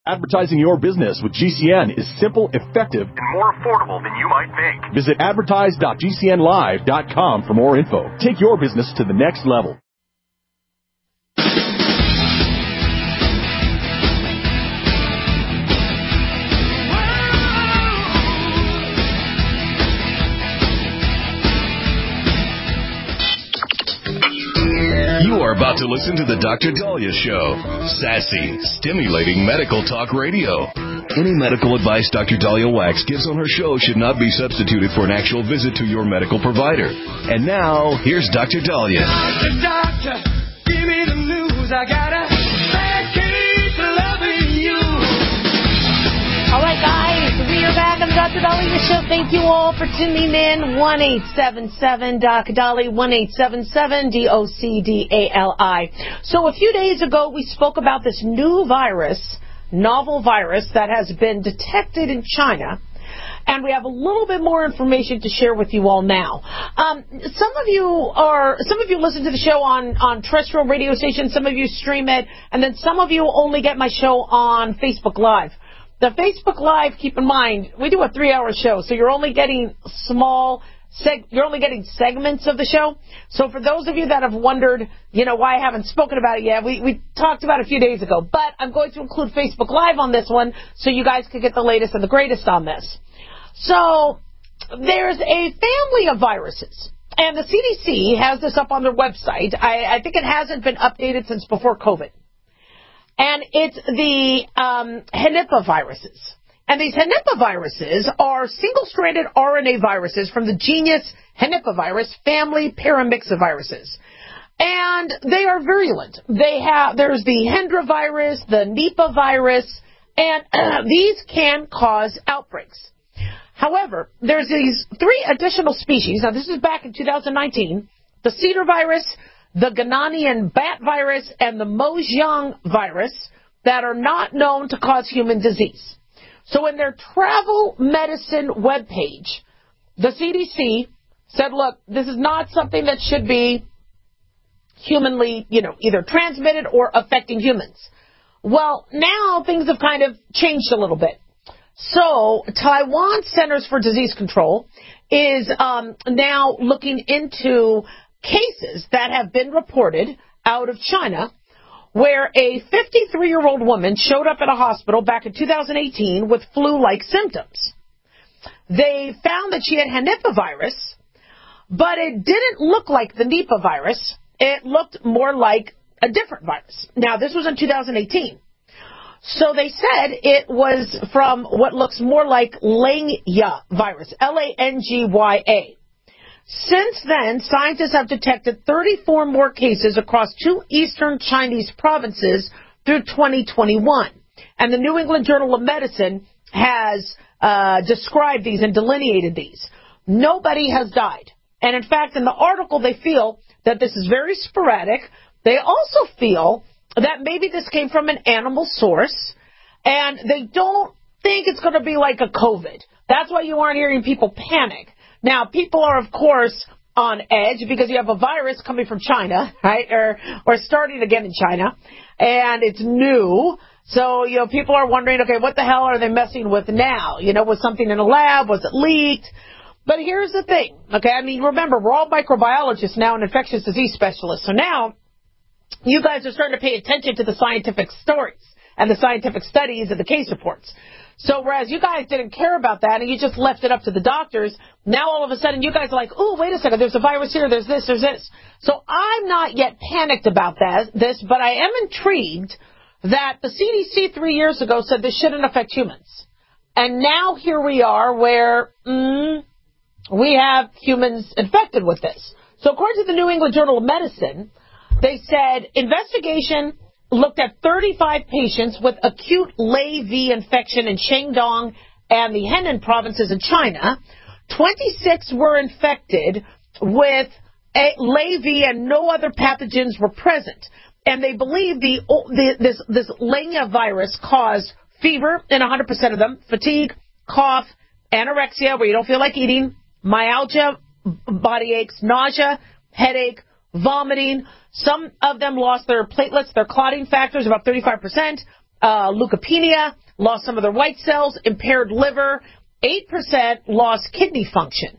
Advertising your business with GCN is simple, effective, and more affordable than you might think. Visit advertise.gcnlive.com for more info. Take your business to the next level. You are about to listen to the Dr. Daliah Show. Sassy, stimulating medical talk radio. Any medical advice Dr. Daliah Wax gives on her show should not be substituted for an actual visit to your medical provider. And now, here's Dr. Daliah. Doctor, give me the news. I got a bad case of loving you. All right, guys, we are back on the Dr. Daliah Show. Thank you all for tuning in. 1-877-DOC-DALI, 1-877-DOC-DALI. So a few days ago, we spoke about this new virus, novel virus that has been detected in China. And we have a little bit more information to share with you all now. Some of you listen to the show on terrestrial radio stations. Some of you stream it. And then some of you only get my show on Facebook Live. The Facebook Live, keep in mind, we do a 3-hour show, so you're only getting segments of the show. So for those of you that have wondered, why I haven't spoken about it yet, we talked about it a few days ago. But I'm going to include Facebook Live on this one so you guys can get the latest and the greatest on this. So there's a family of viruses, and the CDC has this up on their website. I think it hasn't been updated since before COVID. And it's the Henipaviruses. viruses. And these Henipaviruses are single-stranded RNA viruses from the genus Henipavirus family Paramyxoviruses. And they are virulent. There's the Hendra virus, the Nipah virus, and these can cause outbreaks. However, there's these 3 additional species. Now, this is back in 2019. The cedar virus, the Ghanaian bat virus, and the Mojiang virus that are not known to cause human disease. So in their travel medicine webpage, the CDC said, look, this is not something that should be humanly, either transmitted or affecting humans. Well, now things have kind of changed a little bit. So Taiwan Centers for Disease Control is now looking into cases that have been reported out of China where a 53-year-old woman showed up at a hospital back in 2018 with flu-like symptoms. They found that she had Henipavirus, but it didn't look like the Nipah virus. It looked more like a different virus. Now, this was in 2018. So they said it was from what looks more like Lengya virus, L-A-N-G-Y-A. Since then, scientists have detected 34 more cases across 2 eastern Chinese provinces through 2021. And the New England Journal of Medicine has described these and delineated these. Nobody has died. And in fact, in the article, they feel that this is very sporadic. They also feel that maybe this came from an animal source, and they don't think it's going to be like a COVID. That's why you aren't hearing people panic. Now, people are, of course, on edge because you have a virus coming from China, right, or starting again in China, and it's new. So, people are wondering, okay, what the hell are they messing with now? Was something in a lab? Was it leaked? But here's the thing, okay? Remember, we're all microbiologists now and infectious disease specialists. So now you guys are starting to pay attention to the scientific stories and the scientific studies and the case reports. So whereas you guys didn't care about that and you just left it up to the doctors, now all of a sudden you guys are like, oh, wait a second, there's a virus here, there's this, there's this. So I'm not yet panicked about this, but I am intrigued that the CDC 3 years ago said this shouldn't affect humans. And now here we are where we have humans infected with this. So according to the New England Journal of Medicine, they said investigation looked at 35 patients with acute Lei V infection in Shandong and the Henan provinces in China. 26 were infected with Lei V and no other pathogens were present. And they believe this Lengya virus caused fever in 100% of them, fatigue, cough, anorexia, where you don't feel like eating, myalgia, body aches, nausea, headache, vomiting. Some of them lost their platelets, their clotting factors, about 35%. leukopenia, lost some of their white cells, impaired liver, 8% lost kidney function.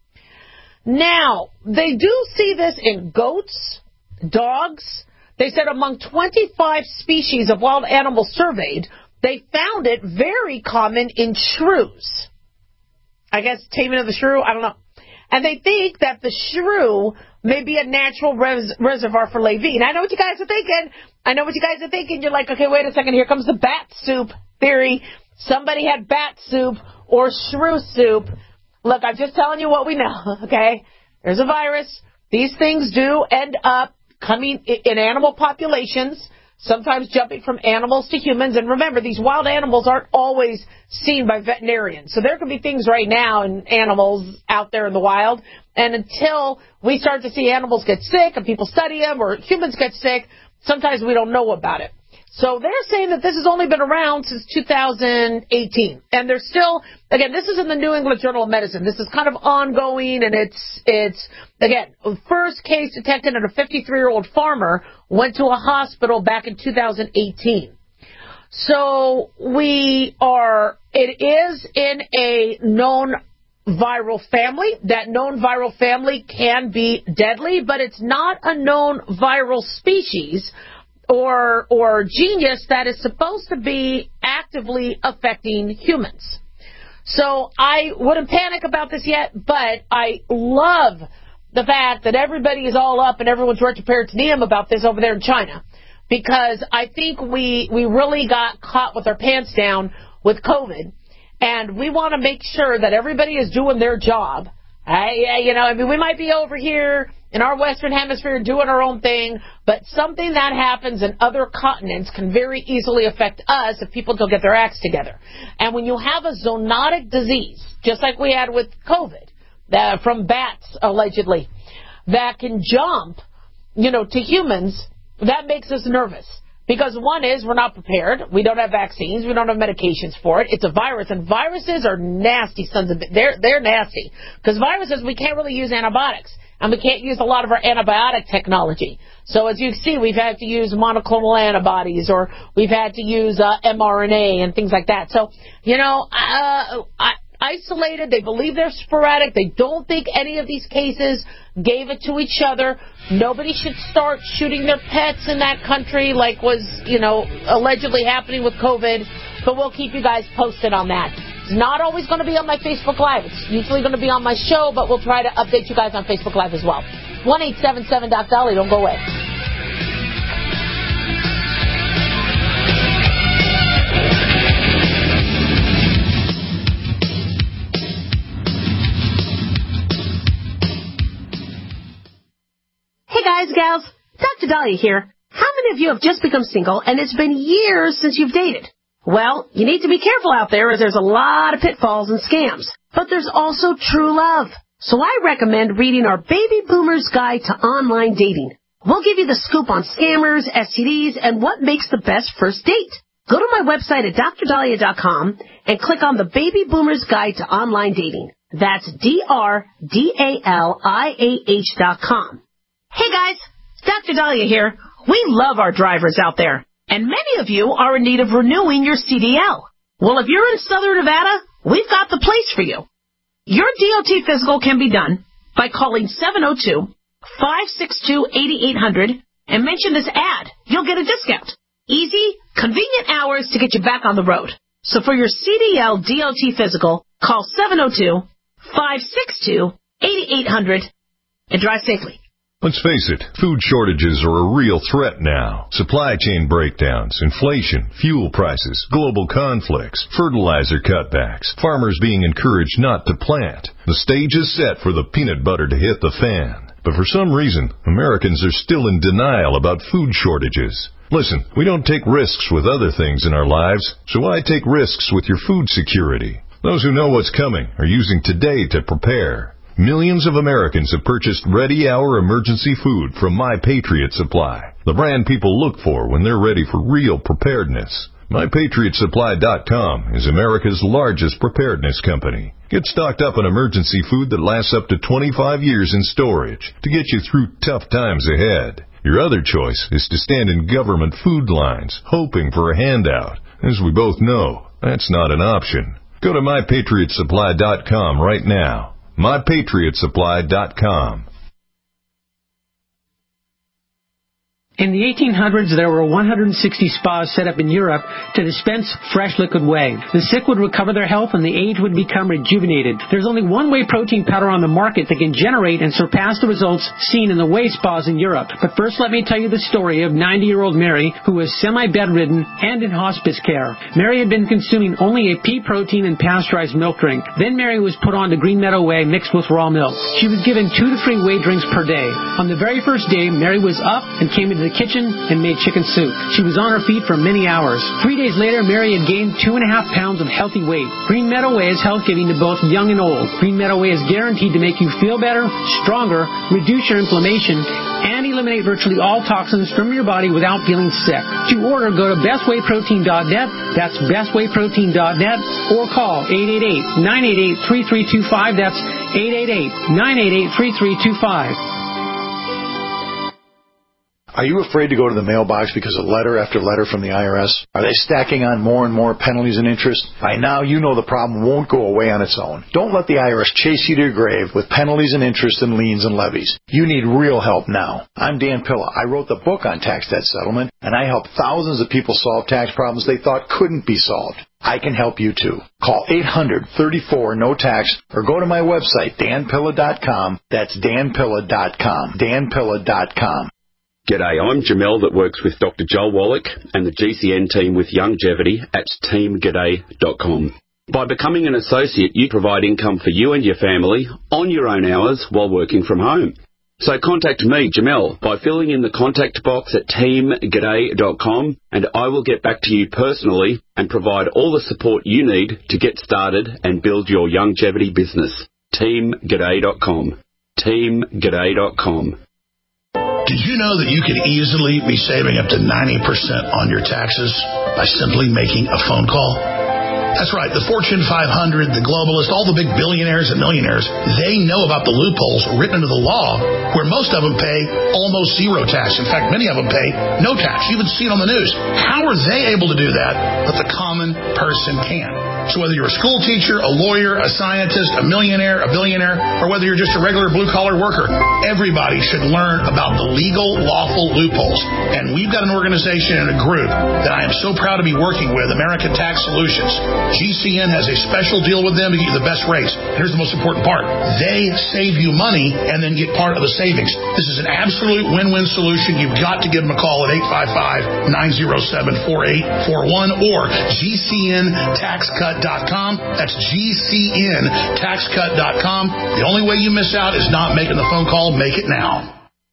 Now, they do see this in goats, dogs. They said among 25 species of wild animals surveyed, they found it very common in shrews. I guess taming of the shrew, I don't know. And they think that the shrew may be a natural reservoir for Levine. I know what you guys are thinking. You're like, okay, wait a second. Here comes the bat soup theory. Somebody had bat soup or shrew soup. Look, I'm just telling you what we know, okay? There's a virus. These things do end up coming in animal populations, sometimes jumping from animals to humans. And remember, these wild animals aren't always seen by veterinarians. So there could be things right now in animals out there in the wild. And until we start to see animals get sick and people study them or humans get sick, sometimes we don't know about it. So they're saying that this has only been around since 2018. And they're still, again, this is in the New England Journal of Medicine. This is kind of ongoing, and it's again, first case detected in a 53-year-old farmer went to a hospital back in 2018. So it is in a known viral family. That known viral family can be deadly, but it's not a known viral species or genius that is supposed to be actively affecting humans. So I wouldn't panic about this yet, but I love the fact that everybody is all up and everyone's retroperitoneum about this over there in China, because I think we really got caught with our pants down with COVID, and we want to make sure that everybody is doing their job. We might be over here in our Western Hemisphere doing our own thing, but something that happens in other continents can very easily affect us if people don't get their acts together. And when you have a zoonotic disease, just like we had with COVID, from bats, allegedly, that can jump, to humans, that makes us nervous. Because one is, we're not prepared. We don't have vaccines. We don't have medications for it. It's a virus, and viruses are nasty sons of... They're nasty. Because viruses, we can't really use antibiotics, and we can't use a lot of our antibiotic technology. So as you see, we've had to use monoclonal antibodies, or we've had to use mRNA and things like that. So, isolated. They believe they're sporadic. They don't think any of these cases gave it to each other. Nobody should start shooting their pets in that country like was, allegedly happening with COVID. But we'll keep you guys posted on that. It's not always going to be on my Facebook Live. It's usually going to be on my show, but we'll try to update you guys on Facebook Live as well. 1-877-DOC-DOLLY. Don't go away. Hey guys, gals, Dr. Dahlia here. How many of you have just become single and it's been years since you've dated? Well, you need to be careful out there as there's a lot of pitfalls and scams. But there's also true love. So I recommend reading our Baby Boomer's Guide to Online Dating. We'll give you the scoop on scammers, STDs, and what makes the best first date. Go to my website at drdahlia.com and click on the Baby Boomer's Guide to Online Dating. That's DRDALIAH.com. Hey guys, Dr. Dahlia here. We love our drivers out there, and many of you are in need of renewing your CDL. Well, if you're in Southern Nevada, we've got the place for you. Your DOT physical can be done by calling 702-562-8800 and mention this ad. You'll get a discount. Easy, convenient hours to get you back on the road. So for your CDL DOT physical, call 702-562-8800 and drive safely. Let's face it, food shortages are a real threat now. Supply chain breakdowns, inflation, fuel prices, global conflicts, fertilizer cutbacks, farmers being encouraged not to plant. The stage is set for the peanut butter to hit the fan. But for some reason, Americans are still in denial about food shortages. Listen, we don't take risks with other things in our lives, so why take risks with your food security? Those who know what's coming are using today to prepare. Millions of Americans have purchased ready-hour emergency food from My Patriot Supply, the brand people look for when they're ready for real preparedness. MyPatriotSupply.com is America's largest preparedness company. Get stocked up on emergency food that lasts up to 25 years in storage to get you through tough times ahead. Your other choice is to stand in government food lines, hoping for a handout. As we both know, that's not an option. Go to MyPatriotSupply.com right now. MyPatriotSupply.com. In the 1800s, there were 160 spas set up in Europe to dispense fresh liquid whey. The sick would recover their health and the aged would become rejuvenated. There's only one whey protein powder on the market that can generate and surpass the results seen in the whey spas in Europe. But first, let me tell you the story of 90-year-old Mary, who was semi-bedridden and in hospice care. Mary had been consuming only a pea protein and pasteurized milk drink. Then Mary was put on to Green Meadow Whey mixed with raw milk. She was given 2 to 3 whey drinks per day. On the very first day, Mary was up and came into the kitchen and made chicken soup. She was on her feet for many hours. 3 days later, Mary had gained 2.5 pounds of healthy weight. Green Meadow Whey is health-giving to both young and old. Green Meadow Whey is guaranteed to make you feel better, stronger, reduce your inflammation, and eliminate virtually all toxins from your body without feeling sick. To order, go to bestwayprotein.net. That's bestwayprotein.net, or call 888-988-3325. That's 888-988-3325. Are you afraid to go to the mailbox because of letter after letter from the IRS? Are they stacking on more and more penalties and interest? By now, you know the problem won't go away on its own. Don't let the IRS chase you to your grave with penalties and interest and liens and levies. You need real help now. I'm Dan Pilla. I wrote the book on tax debt settlement, and I help thousands of people solve tax problems they thought couldn't be solved. I can help you too. Call 800-34-NO-TAX or go to my website, danpilla.com. That's danpilla.com. danpilla.com. G'day, I'm Jamel that works with Dr. Joel Wallach and the GCN team with Longevity at teamg'day.com. By becoming an associate, you provide income for you and your family on your own hours while working from home. So contact me, Jamel, by filling in the contact box at teamg'day.com, and I will get back to you personally and provide all the support you need to get started and build your longevity business. teamg'day.com. teamg'day.com. Did you know that you could easily be saving up to 90% on your taxes by simply making a phone call? That's right. The Fortune 500, the globalists, all the big billionaires and millionaires, they know about the loopholes written into the law where most of them pay almost zero tax. In fact, many of them pay no tax. You even see it on the news. How are they able to do that, but the common person can't? So whether you're a school teacher, a lawyer, a scientist, a millionaire, a billionaire, or whether you're just a regular blue-collar worker, everybody should learn about the legal, lawful loopholes. And we've got an organization and a group that I am so proud to be working with, American Tax Solutions. GCN has a special deal with them to get you the best rates. Here's the most important part. They save you money and then get part of the savings. This is an absolute win-win solution. You've got to give them a call at 855-907-4841 or GCNTaxCut.com. That's GCNTaxCut.com. The only way you miss out is not making the phone call. Make it now.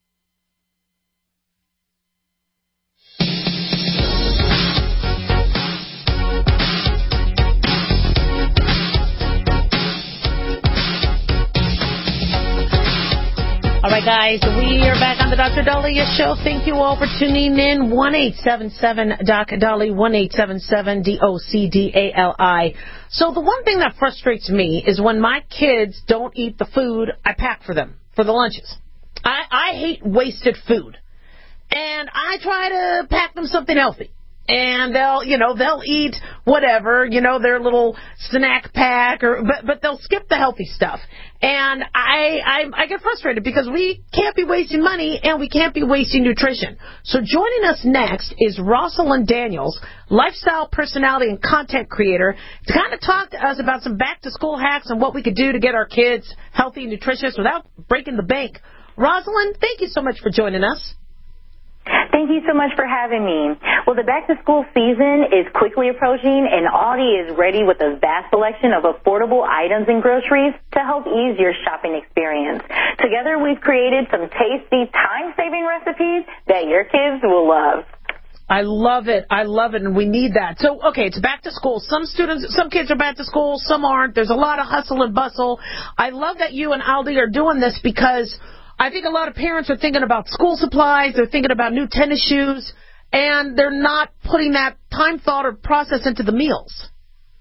All right, guys, we are back on the Dr. Dahlia Show. Thank you all for tuning in. 1-877-DOC-DALI, 1-877-DOC-DALI. So the one thing that frustrates me is when my kids don't eat the food I pack for them, for the lunches. I hate wasted food. And I try to pack them something healthy. And they'll eat whatever, their little snack pack, but they'll skip the healthy stuff. And I get frustrated because we can't be wasting money and we can't be wasting nutrition. So joining us next is Rosalind Daniels, lifestyle personality and content creator, to kind of talk to us about some back-to-school hacks and what we could do to get our kids healthy and nutritious without breaking the bank. Rosalind, thank you so much for joining us. Thank you so much for having me. Well, the back-to-school season is quickly approaching, and Aldi is ready with a vast selection of affordable items and groceries to help ease your shopping experience. Together, we've created some tasty, time-saving recipes that your kids will love. I love it, and we need that. So, okay, it's back to school. Some kids are back to school, some aren't. There's a lot of hustle and bustle. I love that you and Aldi are doing this because I think a lot of parents are thinking about school supplies, they're thinking about new tennis shoes, and they're not putting that time, thought, or process into the meals.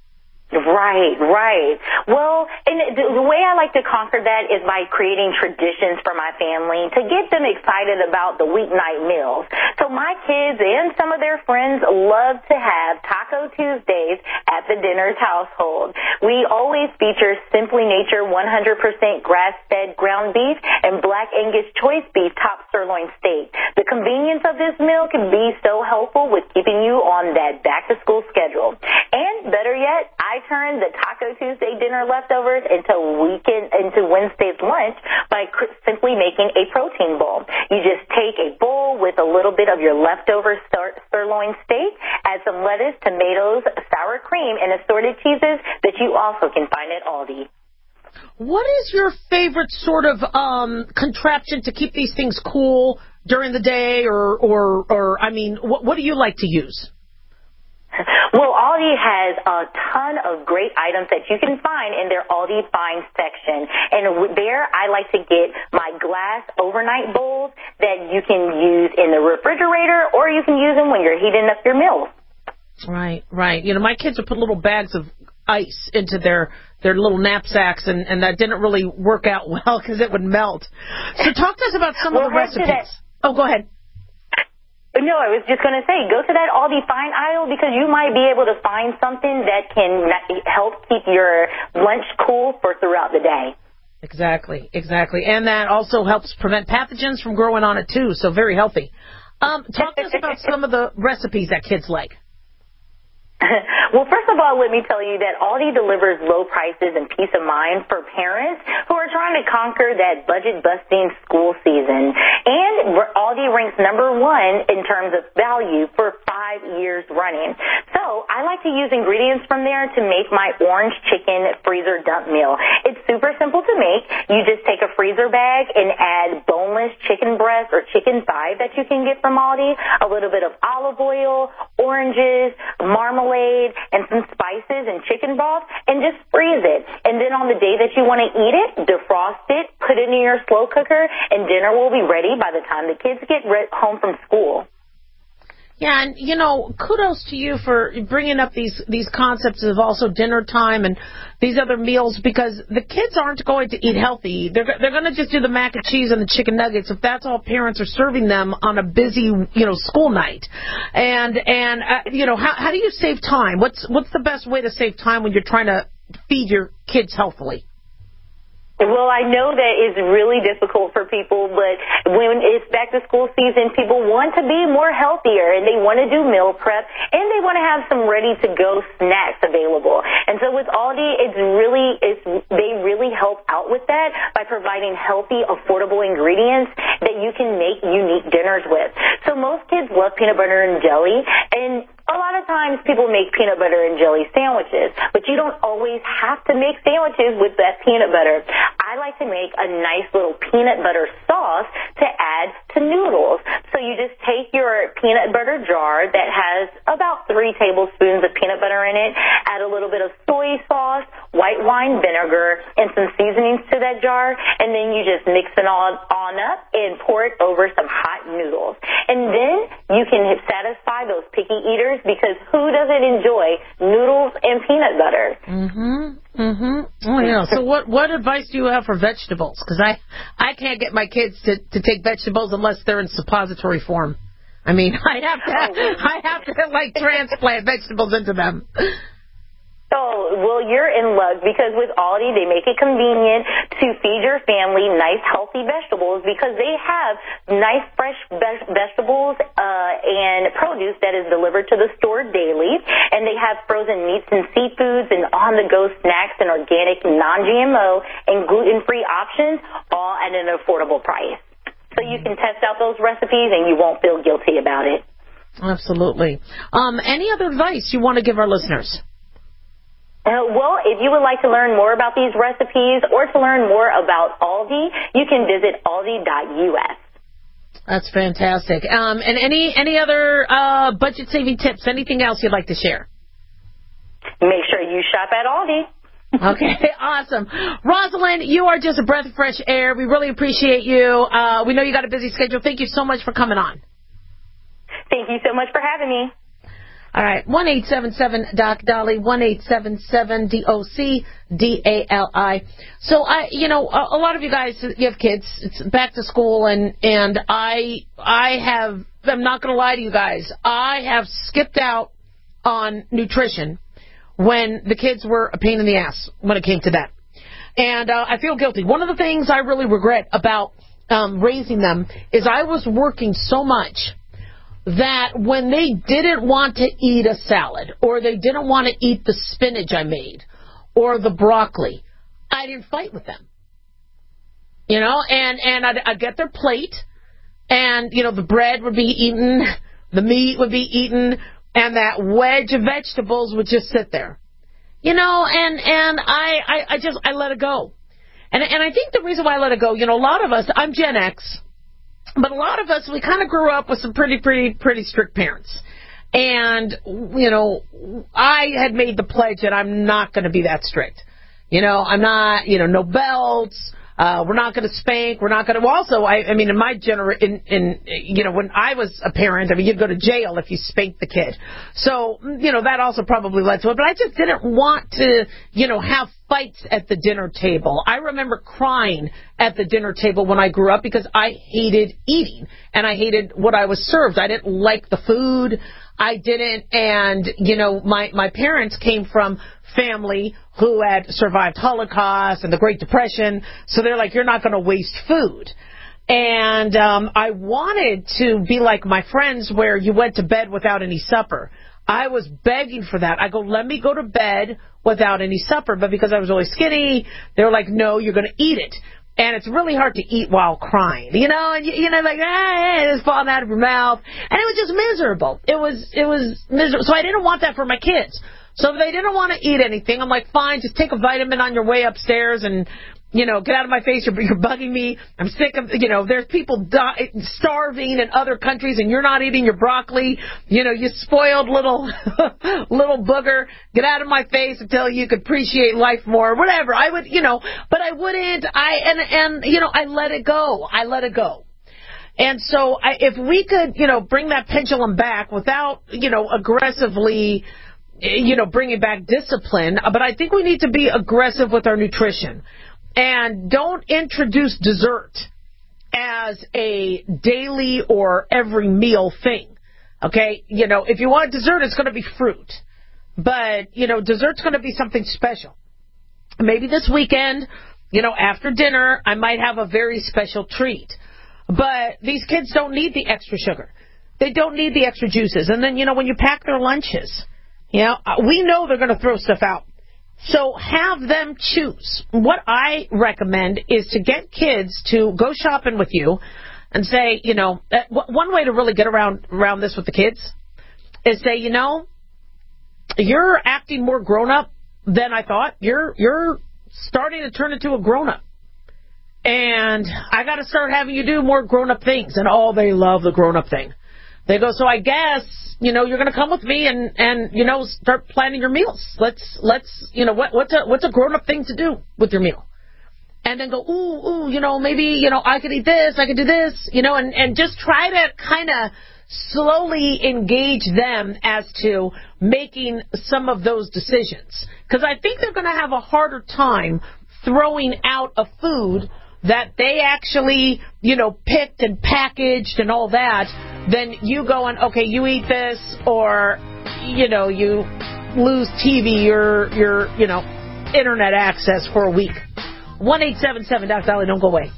Right. Well, and the way I like to conquer that is by creating traditions for my family to get them excited about the weeknight meals. So my kids and some of their friends love to have Taco Tuesdays at the Dinner's household. We always feature Simply Nature 100% grass-fed ground beef and Black Angus choice beef top sirloin steak. The convenience of this meal can be so helpful with keeping you on that back-to-school schedule. And better yet, I turn the Taco Tuesday dinner leftovers into Wednesday's lunch by simply making a protein bowl. You just take a bowl with a little bit of your leftover sirloin steak, add some lettuce, tomatoes, sour cream, and assorted cheeses that you also can find at Aldi. What is your favorite sort of contraption to keep these things cool during the day, or I mean, what do you like to use? Well, Aldi has a ton of great items that you can find in their Aldi Find section. And there I like to get my glass overnight bowls that you can use in the refrigerator, or you can use them when you're heating up your meals. Right. You know, my kids would put little bags of ice into their little knapsacks, and that didn't really work out well because it would melt. So talk to us about some of the recipes. Oh, go ahead. No, I was just going to say, go to that Aldi Find aisle because you might be able to find something that can help keep your lunch cool for throughout the day. Exactly. And that also helps prevent pathogens from growing on it, too, so very healthy. Talk to us about some of the recipes that kids like. Well, first of all, let me tell you that Aldi delivers low prices and peace of mind for parents who are trying to conquer that budget-busting school season. And Aldi ranks #1 in terms of value for 5 years running. So I like to use ingredients from there to make my orange chicken freezer dump meal. It's super simple to make. You just take a freezer bag and add boneless chicken breast or chicken thigh that you can get from Aldi, a little bit of olive oil, oranges, marmalade, and some spices and chicken broth, and just freeze it. And then on the day that you want to eat it, defrost it, put it in your slow cooker, and dinner will be ready by the time the kids get home from school. Yeah, and, you know, kudos to you for bringing up these concepts of also dinner time and these other meals, because the kids aren't going to eat healthy. They're going to just do the mac and cheese and the chicken nuggets if that's all parents are serving them on a busy, school night. And how do you save time? What's the best way to save time when you're trying to feed your kids healthily? Well, I know that it's really difficult for people, but when it's back to school season, people want to be more healthier, and they want to do meal prep, and they want to have some ready-to-go snacks available. And so with Aldi, they really help out with that by providing healthy, affordable ingredients that you can make unique dinners with. So most kids love peanut butter and jelly, and a lot of times people make peanut butter and jelly sandwiches, but you don't always have to make sandwiches with that peanut butter. I like to make a nice little peanut butter sauce to add to noodles. So you just take your peanut butter jar that has about 3 tablespoons of peanut butter in it, add a little bit of soy sauce, white wine vinegar, and some seasonings to that jar, and then you just mix it on up and pour it over some hot noodles. And then you can satisfy those picky eaters, because who doesn't enjoy noodles and peanut butter? Oh, yeah. So what advice do you have for vegetables? Because I can't get my kids to take vegetables unless they're in suppository form. I mean, I have to like transplant vegetables into them. Oh, well, you're in luck, because with Aldi, they make it convenient to feed your family nice, healthy vegetables, because they have nice, fresh vegetables and produce that is delivered to the store daily, and they have frozen meats and seafoods and on-the-go snacks and organic, non-GMO and gluten-free options, all at an affordable price. So you can test out those recipes, and you won't feel guilty about it. Absolutely. Any other advice you want to give our listeners? Well, if you would like to learn more about these recipes or to learn more about Aldi, you can visit aldi.us. That's fantastic. And any other budget-saving tips, anything else you'd like to share? Make sure you shop at Aldi. Okay, awesome. Rosalind, you are just a breath of fresh air. We really appreciate you. We know you got a busy schedule. Thank you so much for coming on. Thank you so much for having me. All right, 1-877-DOC-DOLLY, 1-877-DOC-DALI. So, a lot of you guys, you have kids, it's back to school, and I'm not going to lie to you guys, I have skipped out on nutrition when the kids were a pain in the ass when it came to that. And I feel guilty. One of the things I really regret about raising them is I was working so much that when they didn't want to eat a salad or they didn't want to eat the spinach I made or the broccoli, I didn't fight with them. And I'd get their plate, and, the bread would be eaten, the meat would be eaten, and that wedge of vegetables would just sit there. And I let it go. And I think the reason why I let it go, a lot of us, I'm Gen X, but a lot of us, we kind of grew up with some pretty strict parents. And, I had made the pledge that I'm not going to be that strict. I'm not, no belts. We're not going to spank. We're not going to. Also, in my when I was a parent, you'd go to jail if you spanked the kid. So, that also probably led to it. But I just didn't want to, have fights at the dinner table. I remember crying at the dinner table when I grew up because I hated eating and I hated what I was served. I didn't like the food. I didn't, and, my parents came from family who had survived Holocaust and the Great Depression, so they're like, you're not going to waste food. And I wanted to be like my friends where you went to bed without any supper. I was begging for that. I go, let me go to bed without any supper. But because I was really skinny, they were like, no, you're going to eat it. And it's really hard to eat while crying, and it's falling out of your mouth. And it was just miserable. It was miserable. So I didn't want that for my kids. So if they didn't want to eat anything, I'm like, fine, just take a vitamin on your way upstairs and, get out of my face. You're bugging me. I'm sick of, there's people starving in other countries and you're not eating your broccoli. You spoiled little booger. Get out of my face until you could appreciate life more. Whatever. I would, but I wouldn't. I let it go. And so if we could, bring that pendulum back without, aggressively, bringing back discipline, but I think we need to be aggressive with our nutrition. And don't introduce dessert as a daily or every meal thing. Okay? If you want dessert, it's going to be fruit. But, dessert's going to be something special. Maybe this weekend, after dinner, I might have a very special treat. But these kids don't need the extra sugar. They don't need the extra juices. And then, when you pack their lunches, we know they're going to throw stuff out. So have them choose. What I recommend is to get kids to go shopping with you and say, one way to really get around this with the kids is say, you're acting more grown up than I thought. You're starting to turn into a grown up. And I got to start having you do more grown up things. And they love the grown up thing. They go, so I guess, you're going to come with me and start planning your meals. Let's what's a grown-up thing to do with your meal? And then go, maybe, I could eat this, I could do this, and just try to kind of slowly engage them as to making some of those decisions. Because I think they're going to have a harder time throwing out a food that they actually, picked and packaged and all that, then you going, okay, you eat this, or, you lose TV or your, internet access for a week. 1-877-DOC-DOLLY, don't go away.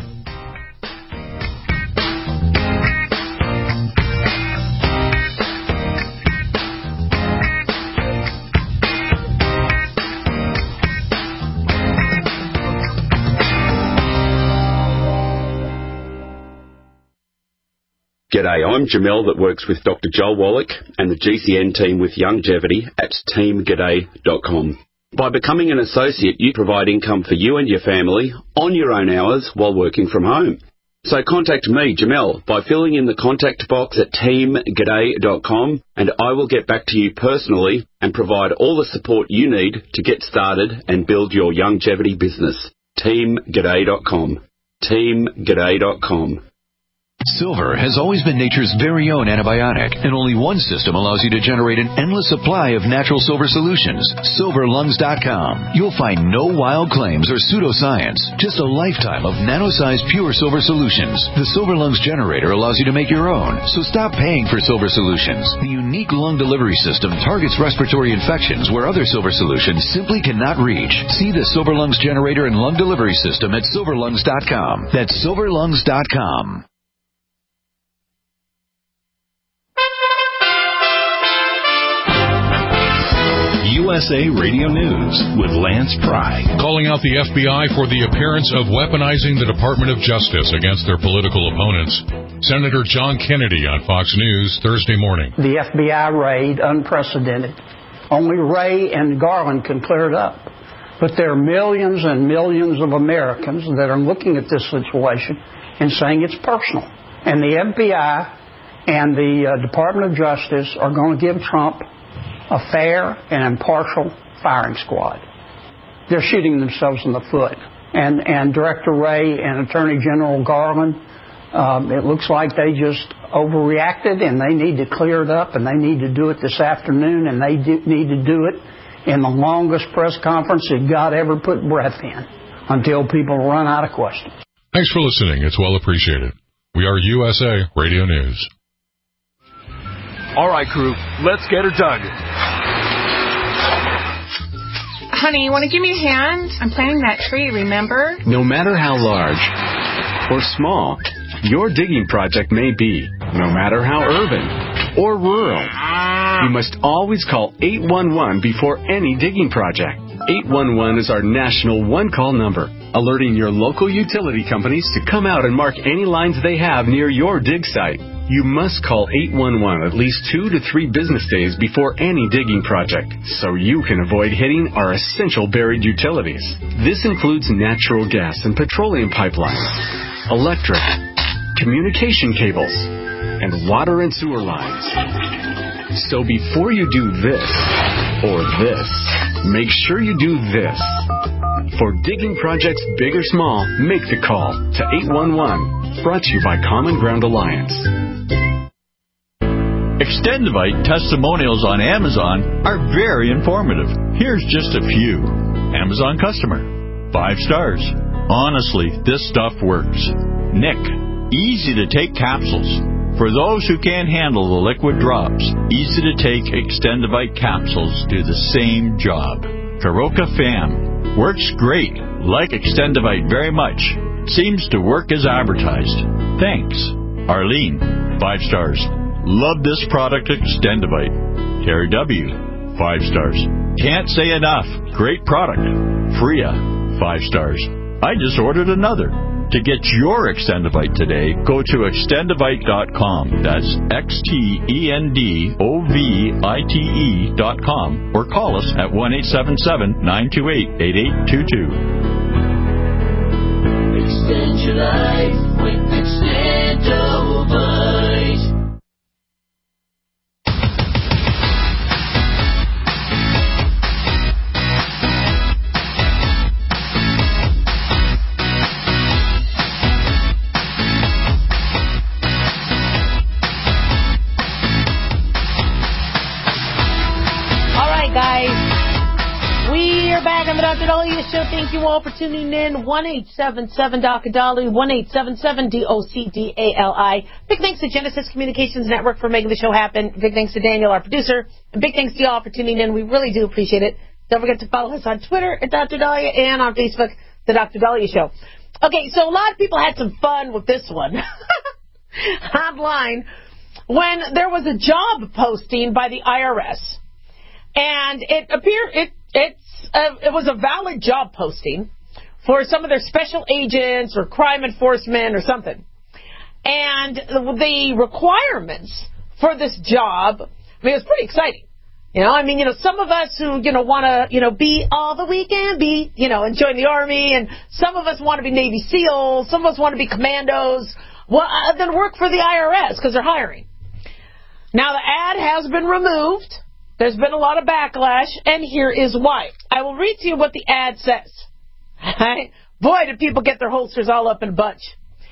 G'day, I'm Jamel that works with Dr. Joel Wallach and the GCN team with Youngevity at teamg'day.com. By becoming an associate, you provide income for you and your family on your own hours while working from home. So contact me, Jamel, by filling in the contact box at teamg'day.com, and I will get back to you personally and provide all the support you need to get started and build your Youngevity business. teamg'day.com. teamg'day.com. Silver has always been nature's very own antibiotic, and only one system allows you to generate an endless supply of natural silver solutions. SilverLungs.com. You'll find no wild claims or pseudoscience, just a lifetime of nano-sized pure silver solutions. The Silver Lungs generator allows you to make your own, so stop paying for silver solutions. The unique lung delivery system targets respiratory infections where other silver solutions simply cannot reach. See the Silver Lungs generator and lung delivery system at SilverLungs.com. That's SilverLungs.com. USA Radio News with Lance Pry. Calling out the FBI for the appearance of weaponizing the Department of Justice against their political opponents. Senator John Kennedy on Fox News Thursday morning. The FBI raid, unprecedented. Only Wray and Garland can clear it up. But there are millions and millions of Americans that are looking at this situation and saying it's personal. And the FBI and the Department of Justice are going to give Trump a fair and impartial firing squad. They're shooting themselves in the foot. And Director Wray and Attorney General Garland, it looks like they just overreacted, and they need to clear it up, and they need to do it this afternoon, and they need to do it in the longest press conference that God ever put breath in until people run out of questions. Thanks for listening. It's well appreciated. We are USA Radio News. All right, crew, let's get her dug. Honey, you want to give me a hand? I'm planting that tree, remember? No matter how large or small your digging project may be, no matter how urban or rural, you must always call 811 before any digging project. 811 is our national one-call number, alerting your local utility companies to come out and mark any lines they have near your dig site. You must call 811 at least 2 to 3 business days before any digging project, so you can avoid hitting our essential buried utilities. This includes natural gas and petroleum pipelines, electric, communication cables, and water and sewer lines. So before you do this or this, make sure you do this. For digging projects big or small, make the call to 811. Brought to you by Common Ground Alliance. Extendivite testimonials on Amazon are very informative. Here's just a few. Amazon customer. 5 stars. Honestly, this stuff works. Nick. Easy to take capsules. For those who can't handle the liquid drops, easy to take Extendivite capsules do the same job. Karoka Fam. Works great. Like Extendivite very much. Seems to work as advertised. Thanks. Arlene. 5 stars. Love this product, Extendivite. Terry W. 5 stars. Can't say enough. Great product. Freya. 5 stars. I just ordered another. To get your Extendivite today, go to Extendivite.com. That's XTENDOVITE.com or call us at 1-877-928-8822. Extend your life with Extendovite. Back on the Dr. Dahlia Show. Thank you all for tuning in. 1-877-Dr. 1-877-DOCDALI. Big thanks to Genesis Communications Network for making the show happen. Big thanks to Daniel, our producer. And big thanks to y'all for tuning in. We really do appreciate it. Don't forget to follow us on Twitter at Dr. Dahlia and on Facebook, The Dr. Dahlia Show. Okay, so a lot of people had some fun with this one online when there was a job posting by the IRS. And it appeared it was a valid job posting for some of their special agents or crime enforcement or something. And the requirements for this job, I mean, it was pretty exciting. Some of us who, want to, be all the weekend, and join the Army, and some of us want to be Navy SEALs, some of us want to be commandos, then work for the IRS because they're hiring. Now, the ad has been removed. There's been a lot of backlash, and here is why. I will read to you what the ad says. Boy, did people get their holsters all up in a bunch.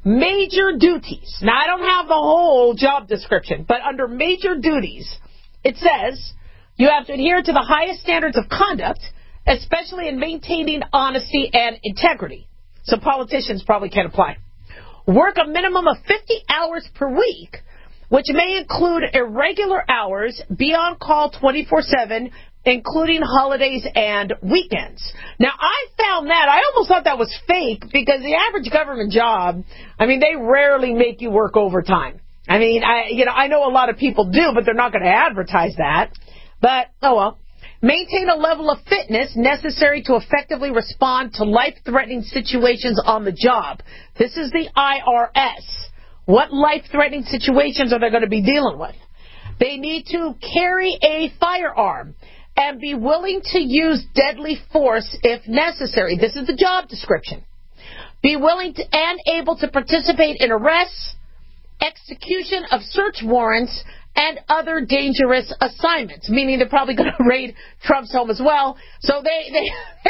major duties. Now, I don't have the whole job description, but under major duties, it says you have to adhere to the highest standards of conduct, especially in maintaining honesty and integrity. So politicians probably can't apply. Work a minimum of 50 hours per week, which may include irregular hours, be on call 24/7, including holidays and weekends. Now, I found that. I almost thought that was fake because the average government job, I mean, they rarely make you work overtime. I mean, I know a lot of people do, but they're not going to advertise that. But, oh well. Maintain a level of fitness necessary to effectively respond to life-threatening situations on the job. This is the IRS. What life-threatening situations are they going to be dealing with? They need to carry a firearm and be willing to use deadly force if necessary. This is the job description. Be willing to and able to participate in arrests, execution of search warrants, and other dangerous assignments, meaning they're probably going to raid Trump's home as well. So the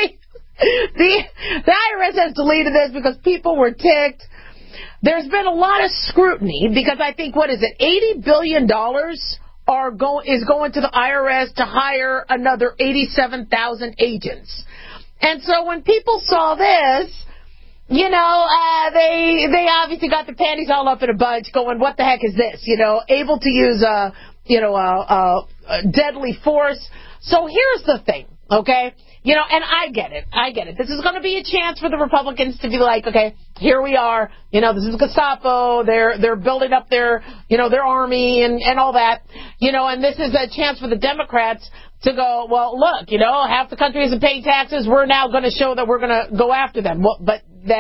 IRS has deleted this because people were ticked. There's been a lot of scrutiny because I think, what is it, $80 billion is going to the IRS to hire another 87,000 agents. And so when people saw this, they obviously got their panties all up in a bunch going, what the heck is this? Able to use deadly force. So here's the thing, okay? And I get it. This is going to be a chance for the Republicans to be like, okay, here we are. This is Gestapo. They're building up their army and all that. And this is a chance for the Democrats to go, well, look, half the country isn't paying taxes. We're now going to show that we're going to go after them. Well, but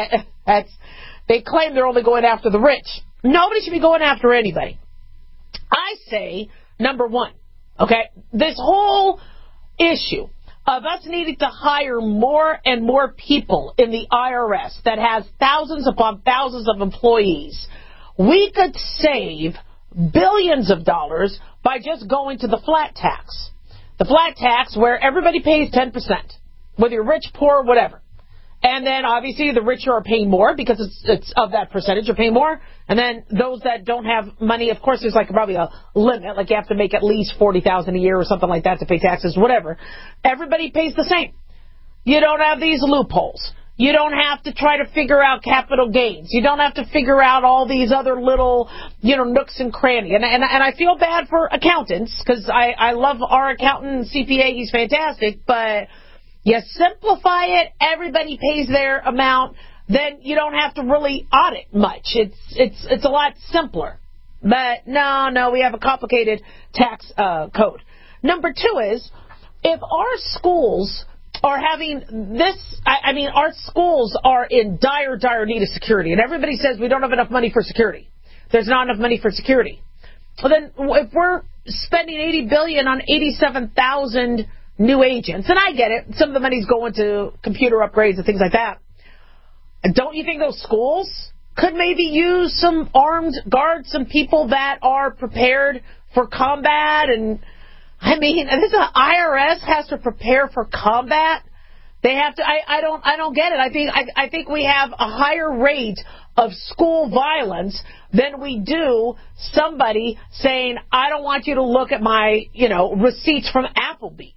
they claim they're only going after the rich. Nobody should be going after anybody. I say, number one, okay, this whole issue of us needing to hire more and more people in the IRS that has thousands upon thousands of employees, we could save billions of dollars by just going to the flat tax. The flat tax where everybody pays 10%, whether you're rich, poor, whatever. And then, obviously, the richer are paying more because it's of that percentage are paying more. And then those that don't have money, of course, there's probably a limit. Like you have to make at least $40,000 a year or something like that to pay taxes, whatever. Everybody pays the same. You don't have these loopholes. You don't have to try to figure out capital gains. You don't have to figure out all these other little, nooks and crannies. And I feel bad for accountants because I love our accountant, CPA. He's fantastic, but you simplify it, everybody pays their amount, then you don't have to really audit much. It's a lot simpler. But no, we have a complicated tax code. Number two is, if our schools are having this, our schools are in dire need of security, and everybody says we don't have enough money for security. There's not enough money for security. Well, then if we're spending $80 billion on 87,000 new agents, and I get it, some of the money's going to computer upgrades and things like that. Don't you think those schools could maybe use some armed guards, some people that are prepared for combat? And this IRS has to prepare for combat. They have to. I don't get it. I think we have a higher rate of school violence than we do somebody saying, I don't want you to look at my receipts from Applebee's.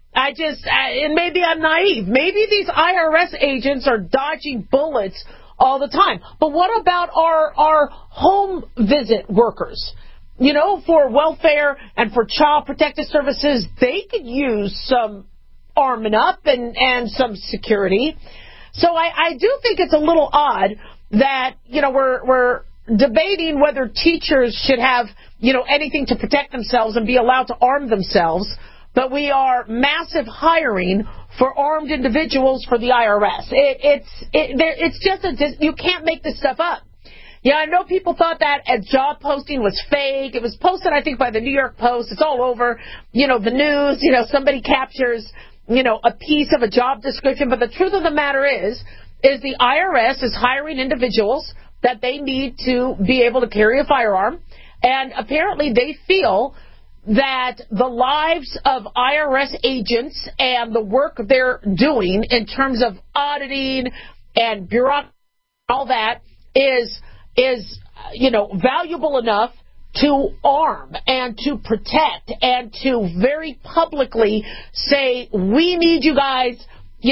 And maybe I'm naive. Maybe these IRS agents are dodging bullets all the time. But what about our home visit workers? For welfare and for child protective services, they could use some arming up and some security. So I do think it's a little odd that, we're debating whether teachers should have, anything to protect themselves and be allowed to arm themselves. But we are massive hiring for armed individuals for the IRS. It's just you can't make this stuff up. I know people thought that a job posting was fake. It was posted, I think, by the New York Post. It's all over, the news. Somebody captures, a piece of a job description. But the truth of the matter is the IRS is hiring individuals that they need to be able to carry a firearm. And apparently they feel that the lives of IRS agents and the work they're doing in terms of auditing and bureaucracy, all that is is, valuable enough to arm and to protect and to very publicly say, we need you guys,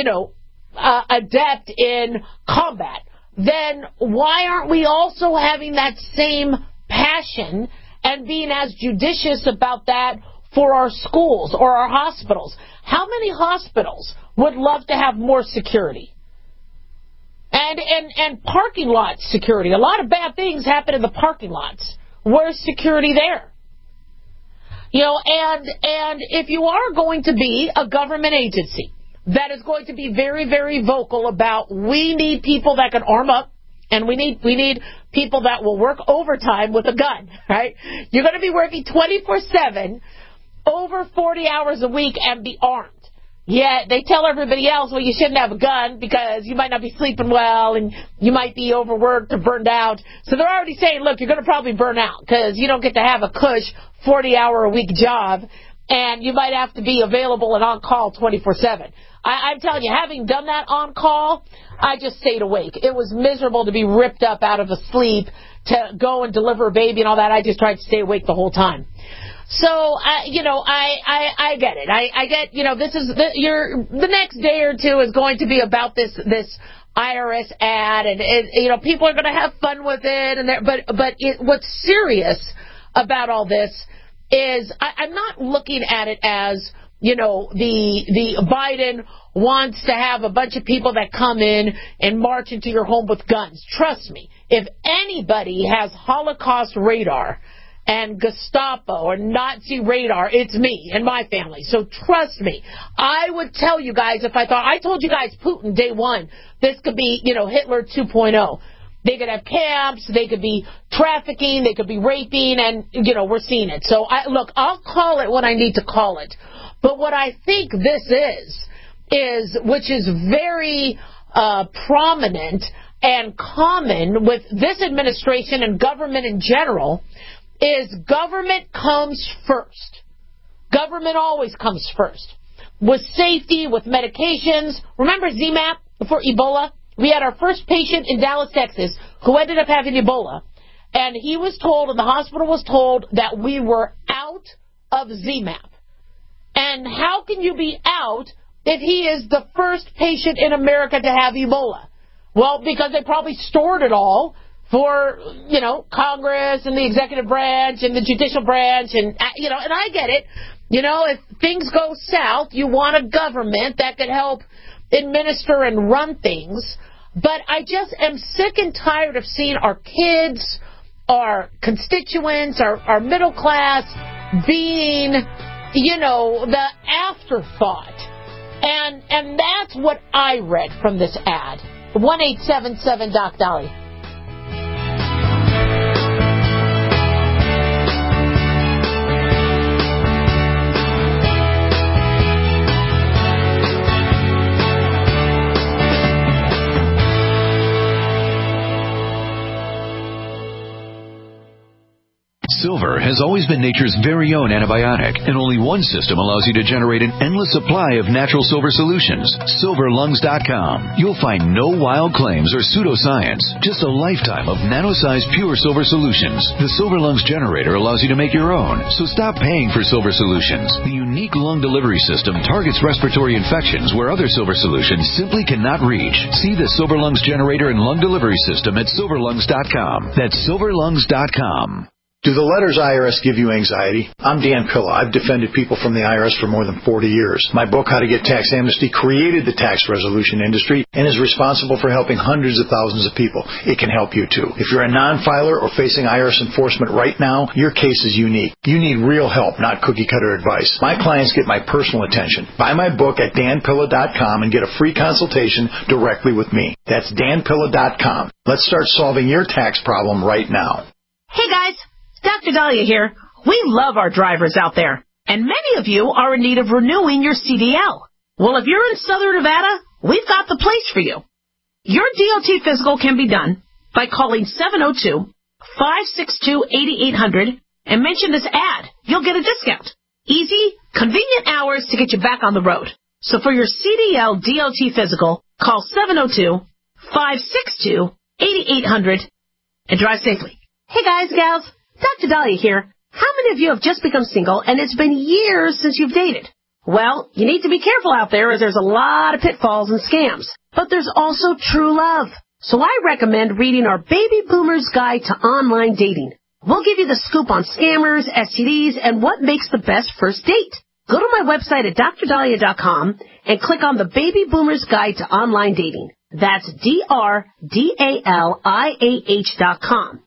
adept in combat, then why aren't we also having that same passion and being as judicious about that for our schools or our hospitals? How many hospitals would love to have more security? And parking lot security. A lot of bad things happen in the parking lots. Where's security there? And if you are going to be a government agency that is going to be very, very vocal about, we need people that can arm up, and we need people that will work overtime with a gun, right? You're going to be working 24/7, over 40 hours a week, and be armed. Yeah, they tell everybody else, well, you shouldn't have a gun because you might not be sleeping well and you might be overworked or burned out. So they're already saying, look, you're going to probably burn out because you don't get to have a cush 40-hour-a-week job, and you might have to be available and on call 24/7. I'm telling you, having done that on call, I just stayed awake. It was miserable to be ripped up out of a sleep to go and deliver a baby and all that. I just tried to stay awake the whole time. So, I get it. I get, this is, the next day or two is going to be about this IRS ad, and people are going to have fun with it, but what's serious about all this is I'm not looking at it as, the Biden wants to have a bunch of people that come in and march into your home with guns. Trust me, if anybody has Holocaust radar and Gestapo or Nazi radar, it's me and my family. So trust me, I would tell you guys if I told you guys Putin day one, this could be, Hitler 2.0. They could have camps, they could be trafficking, they could be raping, and, we're seeing it. So, I'll call it when I need to call it. But what I think this is, which is very prominent and common with this administration and government in general, is government comes first. Government always comes first. With safety, with medications. Remember ZMapp before Ebola? We had our first patient in Dallas, Texas, who ended up having Ebola. And he was told, and the hospital was told, that we were out of ZMapp. And how can you be out if he is the first patient in America to have Ebola? Well, because they probably stored it all for, Congress and the executive branch and the judicial branch, and I get it. If things go south, you want a government that could help administer and run things. But I just am sick and tired of seeing our kids, our constituents, our middle class being, the afterthought. And that's what I read from this ad. 1-877-DOC-DOLLY. Silver has always been nature's very own antibiotic, and only one system allows you to generate an endless supply of natural silver solutions. SilverLungs.com. You'll find no wild claims or pseudoscience, just a lifetime of nano-sized pure silver solutions. The Silver Lungs generator allows you to make your own, so stop paying for silver solutions. The unique lung delivery system targets respiratory infections where other silver solutions simply cannot reach. See the Silver Lungs generator and lung delivery system at SilverLungs.com. That's SilverLungs.com. Do the letters IRS give you anxiety? I'm Dan Pilla. I've defended people from the IRS for more than 40 years. My book, How to Get Tax Amnesty, created the tax resolution industry and is responsible for helping hundreds of thousands of people. It can help you too. If you're a non-filer or facing IRS enforcement right now, your case is unique. You need real help, not cookie-cutter advice. My clients get my personal attention. Buy my book at danpilla.com and get a free consultation directly with me. That's danpilla.com. Let's start solving your tax problem right now. Hey guys, Dr. Dahlia here. We love our drivers out there, and many of you are in need of renewing your CDL. Well, if you're in Southern Nevada, we've got the place for you. Your DOT physical can be done by calling 702-562-8800 and mention this ad. You'll get a discount. Easy, convenient hours to get you back on the road. So for your CDL DOT physical, call 702-562-8800 and drive safely. Hey guys, gals, Dr. Dahlia here. How many of you have just become single and it's been years since you've dated? Well, you need to be careful out there as there's a lot of pitfalls and scams. But there's also true love. So I recommend reading our Baby Boomer's Guide to Online Dating. We'll give you the scoop on scammers, STDs, and what makes the best first date. Go to my website at drdahlia.com and click on the Baby Boomer's Guide to Online Dating. That's DRDALIAH.com.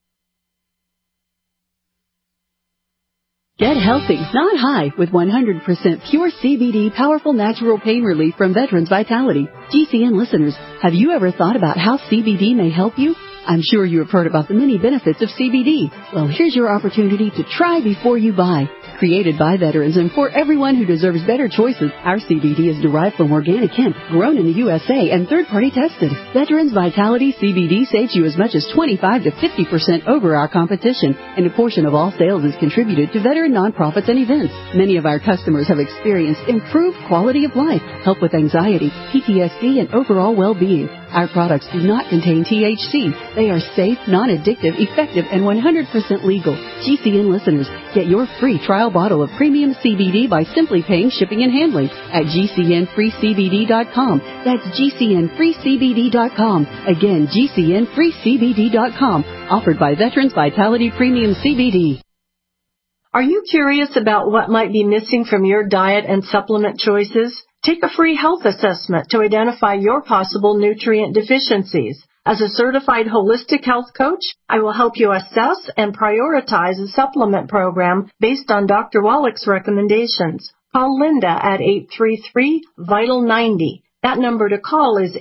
Get healthy, not high, with 100% pure CBD powerful natural pain relief from Veterans Vitality. GCN listeners, have you ever thought about how CBD may help you? I'm sure you have heard about the many benefits of CBD. Well, here's your opportunity to try before you buy. Created by veterans and for everyone who deserves better choices, our CBD is derived from organic hemp, grown in the USA, and third-party tested. Veterans Vitality CBD saves you as much as 25 to 50% over our competition, and a portion of all sales is contributed to veteran nonprofits and events. Many of our customers have experienced improved quality of life, help with anxiety, PTSD, and overall well-being. Our products do not contain THC. They are safe, non-addictive, effective, and 100% legal. GCN listeners, get your free trial bottle of premium CBD by simply paying shipping and handling at GCNFreeCBD.com. That's GCNFreeCBD.com. Again, GCNFreeCBD.com. Offered by Veterans Vitality Premium CBD. Are you curious about what might be missing from your diet and supplement choices? Take a free health assessment to identify your possible nutrient deficiencies. As a certified holistic health coach, I will help you assess and prioritize a supplement program based on Dr. Wallach's recommendations. Call Linda at 833-VITAL-90. That number to call is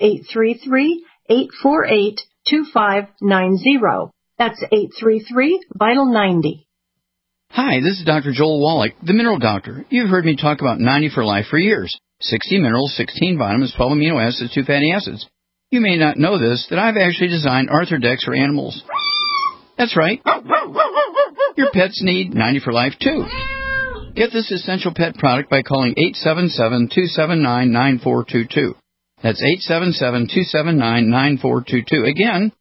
833-848-2590. That's 833-VITAL-90. Hi, this is Dr. Joel Wallach, the Mineral Doctor. You've heard me talk about 90 for Life for years. 60 minerals, 16 vitamins, 12 amino acids, 2 fatty acids. You may not know this, that I've actually designed Arthrodex for animals. That's right. Your pets need 90 for Life, too. Get this essential pet product by calling 877-279-9422. That's 877-279-9422. Again,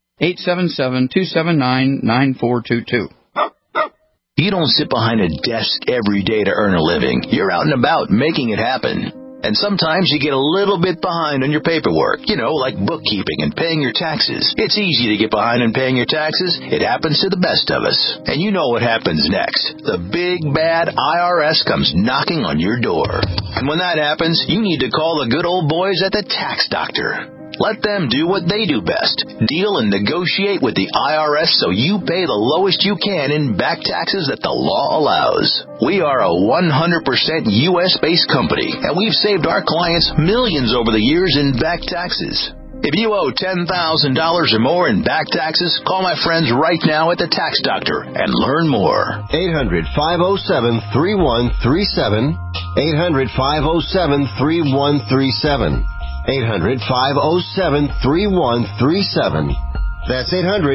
877-279-9422. You don't sit behind a desk every day to earn a living. You're out and about making it happen. And sometimes you get a little bit behind on your paperwork, like bookkeeping and paying your taxes. It's easy to get behind on paying your taxes. It happens to the best of us. And you know what happens next. The big, bad IRS comes knocking on your door. And when that happens, you need to call the good old boys at the Tax Doctor. Let them do what they do best. Deal and negotiate with the IRS so you pay the lowest you can in back taxes that the law allows. We are a 100% U.S.-based company, and we've saved our clients millions over the years in back taxes. If you owe $10,000 or more in back taxes, call my friends right now at the Tax Doctor and learn more. 800-507-3137. 800-507-3137. 800-507-3137. That's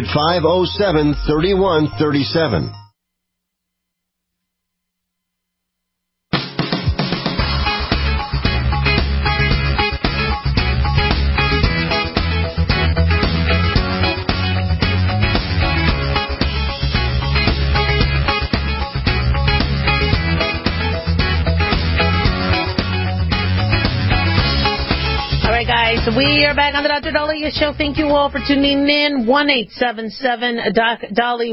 800-507-3137. We are back on the Dr. Dahlia Show. Thank you all for tuning in. 1-877-DOC-DALI,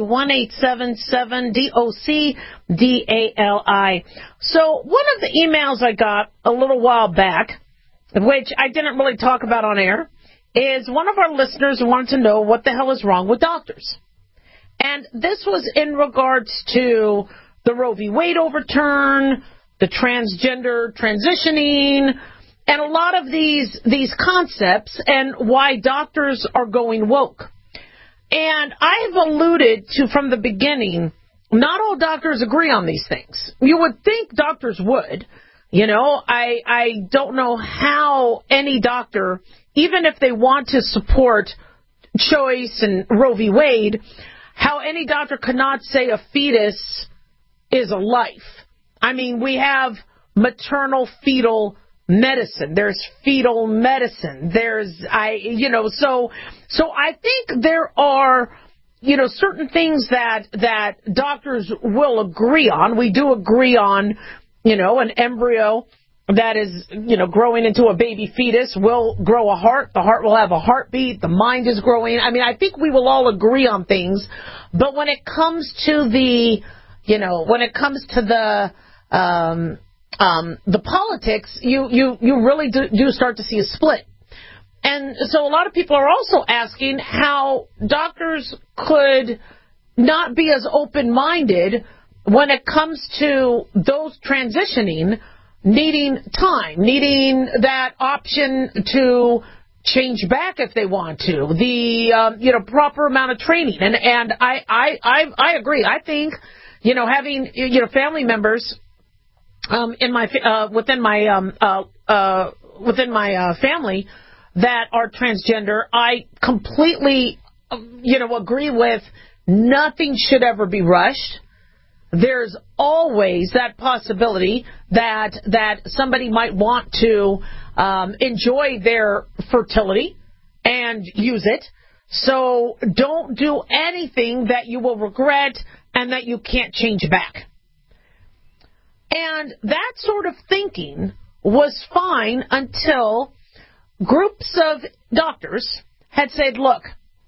1-877-DOC-DALI. So one of the emails I got a little while back, which I didn't really talk about on air, is one of our listeners wanted to know what the hell is wrong with doctors. And this was in regards to the Roe v. Wade overturn, the transgender transitioning, and a lot of these concepts and why doctors are going woke. And I've alluded to from the beginning, not all doctors agree on these things. You would think doctors would. I don't know how any doctor, even if they want to support choice and Roe v. Wade, how any doctor could not say a fetus is a life. I mean, we have maternal fetal medicine. There's fetal medicine. So I think there are certain things that doctors will agree on. We do agree on, an embryo that is, growing into a baby fetus will grow a heart. The heart will have a heartbeat. The mind is growing. I mean, I think we will all agree on things. But when it comes to the politics, you really do start to see a split. And so a lot of people are also asking how doctors could not be as open-minded when it comes to those transitioning, needing time, needing that option to change back if they want to, the proper amount of training. And I agree. I think having family members within my family that are transgender, I completely agree with. Nothing should ever be rushed. There's always that possibility that somebody might want to enjoy their fertility and use it. So don't do anything that you will regret and that you can't change back. And that sort of thinking was fine until groups of doctors had said, look,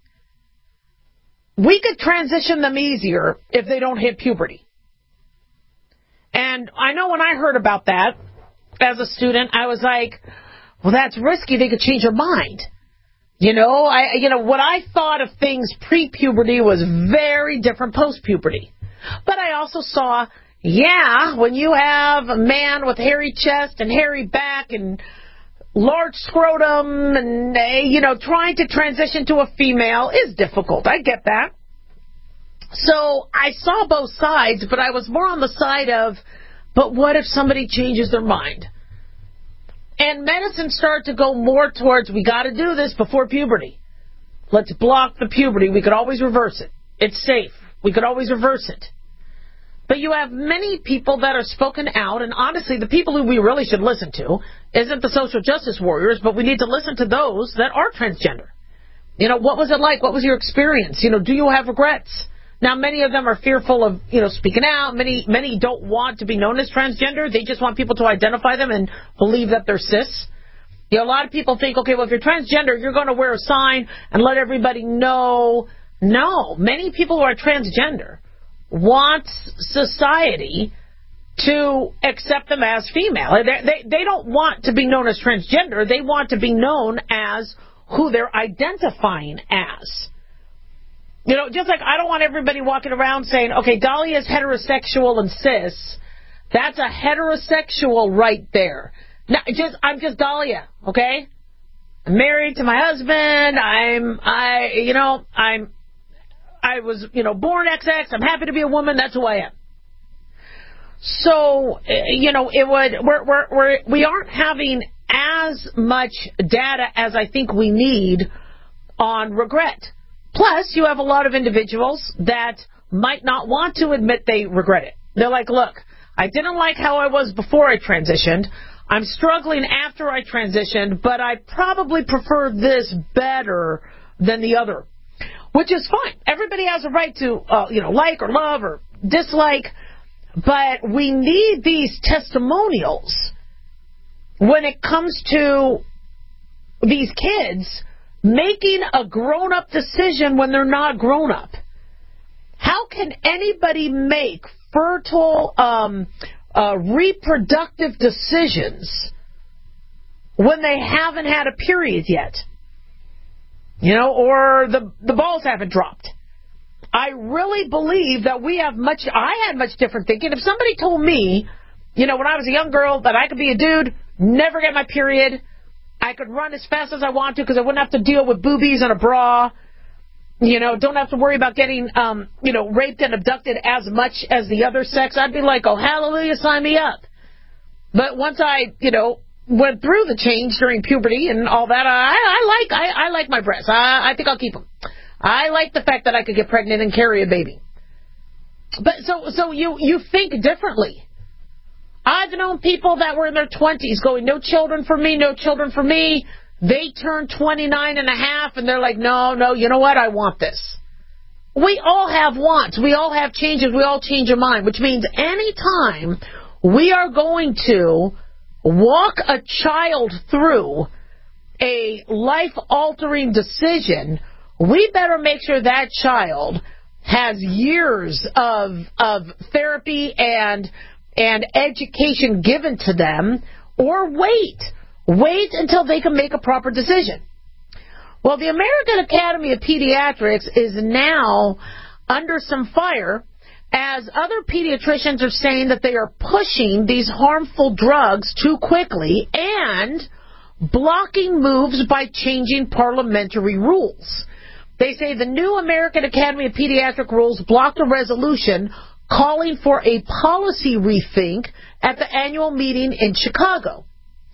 we could transition them easier if they don't hit puberty. And I know when I heard about that as a student, I was like, well, that's risky. They could change their mind. What I thought of things pre-puberty was very different post-puberty. But I also saw, when you have a man with hairy chest and hairy back and large scrotum and, trying to transition to a female is difficult. I get that. So I saw both sides, but I was more on the side of, but what if somebody changes their mind? And medicine started to go more towards, we got to do this before puberty. Let's block the puberty. We could always reverse it. It's safe. We could always reverse it. But you have many people that are spoken out, and honestly, the people who we really should listen to isn't the social justice warriors, but we need to listen to those that are transgender. What was it like? What was your experience? Do you have regrets? Now, many of them are fearful of, speaking out. Many don't want to be known as transgender. They just want people to identify them and believe that they're cis. A lot of people think, okay, well, if you're transgender, you're going to wear a sign and let everybody know. No, many people who are transgender want society to accept them as female. They don't want to be known as transgender. They want to be known as who they're identifying as. Just like I don't want everybody walking around saying, okay, Dahlia is heterosexual and cis. That's a heterosexual right there. Now, I'm just Dahlia, okay? I'm married to my husband. I was, born XX. I'm happy to be a woman. That's who I am. So, we aren't having as much data as I think we need on regret. Plus, you have a lot of individuals that might not want to admit they regret it. They're like, look, I didn't like how I was before I transitioned. I'm struggling after I transitioned, but I probably prefer this better than the other, which is fine. Everybody has a right to, like or love or dislike, but we need these testimonials when it comes to these kids making a grown-up decision when they're not grown-up. How can anybody make fertile, reproductive decisions when they haven't had a period yet? Or the balls haven't dropped. I really believe that I had much different thinking. If somebody told me, when I was a young girl, that I could be a dude, never get my period, I could run as fast as I want to because I wouldn't have to deal with boobies and a bra, don't have to worry about getting, raped and abducted as much as the other sex, I'd be like, oh, hallelujah, sign me up. But once I, went through the change during puberty and all that, I like my breasts. I think I'll keep them. I like the fact that I could get pregnant and carry a baby. But so you think differently. I've known people that were in their 20s going, no children for me, no children for me. They turn 29 and a half and they're like, no, you know what? I want this. we all have wants. We all have changes. We all change our mind, which means anytime we are going to walk a child through a life-altering decision, we better make sure that child has years of therapy and education given to them, or wait until they can make a proper decision. Well, the American Academy of Pediatrics is now under some fire as other pediatricians are saying that they are pushing these harmful drugs too quickly and blocking moves by changing parliamentary rules. They say the new American Academy of Pediatric rules blocked a resolution calling for a policy rethink at the annual meeting in Chicago.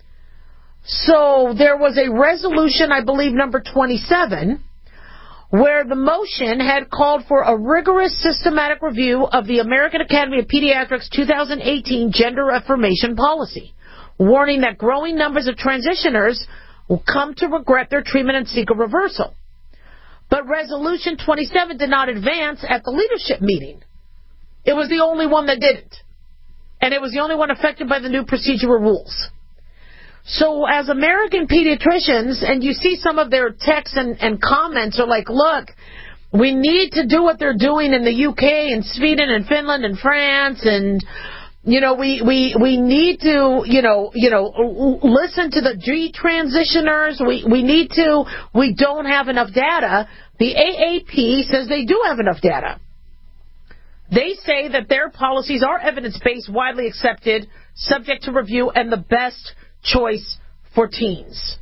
So there was a resolution, I believe number 27, where the motion had called for a rigorous systematic review of the American Academy of Pediatrics 2018 gender affirmation policy, warning that growing numbers of transitioners will come to regret their treatment and seek a reversal. But Resolution 27 did not advance at the leadership meeting. It was the only one that didn't. And it was the only one affected by the new procedural rules. So as American pediatricians, and you see some of their texts and comments are like, look, we need to do what they're doing in the UK and Sweden and Finland and France, and we need to listen to the detransitioners. We don't have enough data. The AAP says they do have enough data. They say that their policies are evidence-based, widely accepted, subject to review, and the best choice for teens.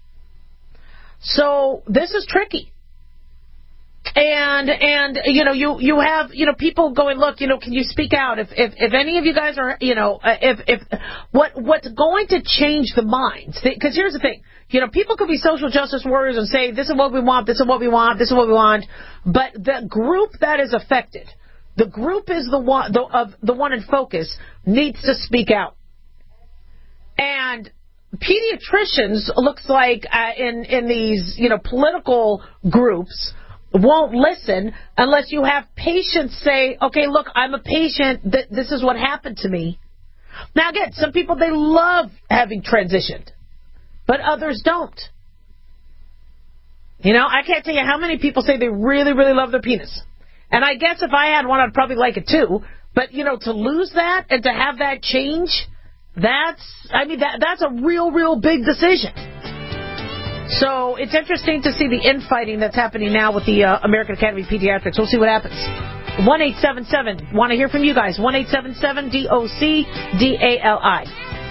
So this is tricky. And you have people going, look, can you speak out if any of you guys are, what's going to change the minds? Because here's the thing, people could be social justice warriors and say this is what we want, this is what we want, this is what we want, but the group that is affected, the group is the one in focus, needs to speak out. And pediatricians, looks like in these political groups, won't listen unless you have patients say, okay, look, I'm a patient, this is what happened to me. Now again, some people, they love having transitioned, but others don't. I can't tell you how many people say they really, really love their penis. And I guess if I had one, I'd probably like it too. But, to lose that and to have that change, that's a real, real big decision. So it's interesting to see the infighting that's happening now with the American Academy of Pediatrics. We'll see what happens. 1-877. Want to hear from you guys. 1-877-DOC-DALI.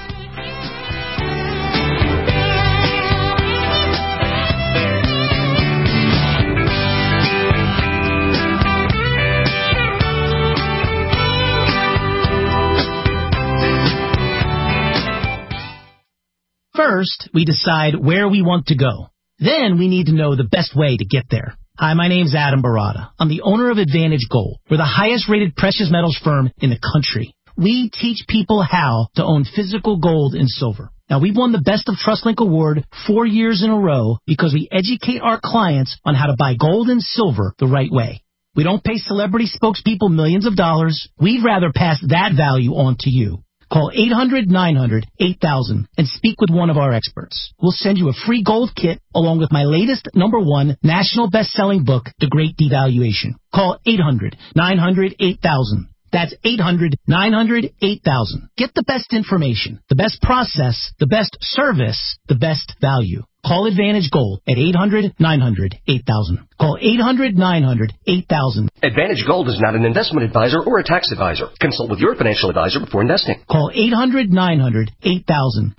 First, we decide where we want to go. Then we need to know the best way to get there. Hi, my name's Adam Barada. I'm the owner of Advantage Gold. We're the highest-rated precious metals firm in the country. We teach people how to own physical gold and silver. Now, we've won the Best of TrustLink Award 4 years in a row because we educate our clients on how to buy gold and silver the right way. We don't pay celebrity spokespeople millions of dollars. We'd rather pass that value on to you. Call 800-900-8000 and speak with one of our experts. We'll send you a free gold kit along with my latest #1 national best-selling book, The Great Devaluation. Call 800-900-8000. That's 800-900-8000. Get the best information, the best process, the best service, the best value. Call Advantage Gold at 800-900-8000. Call 800-900-8000. Advantage Gold is not an investment advisor or a tax advisor. Consult with your financial advisor before investing. Call 800-900-8000.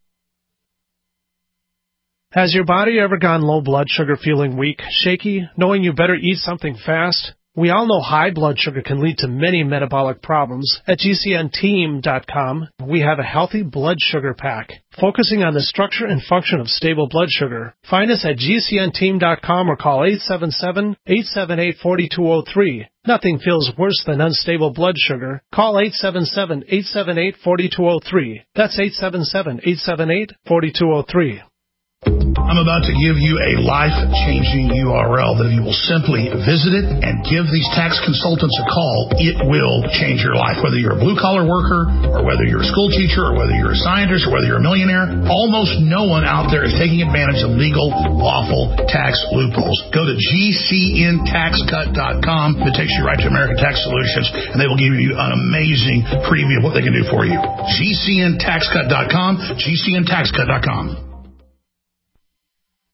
Has your body ever gone low blood sugar, feeling weak, shaky, knowing you better eat something fast? We all know high blood sugar can lead to many metabolic problems. At GCNteam.com, we have a healthy blood sugar pack, focusing on the structure and function of stable blood sugar. Find us at GCNteam.com or call 877-878-4203. Nothing feels worse than unstable blood sugar. Call 877-878-4203. That's 877-878-4203. I'm about to give you a life-changing URL that if you will simply visit it and give these tax consultants a call, it will change your life. Whether you're a blue-collar worker, or whether you're a school teacher, or whether you're a scientist, or whether you're a millionaire, almost no one out there is taking advantage of legal, lawful tax loopholes. Go to GCNTaxCut.com. It takes you right to American Tax Solutions, and they will give you an amazing preview of what they can do for you. GCNTaxCut.com, GCNTaxCut.com.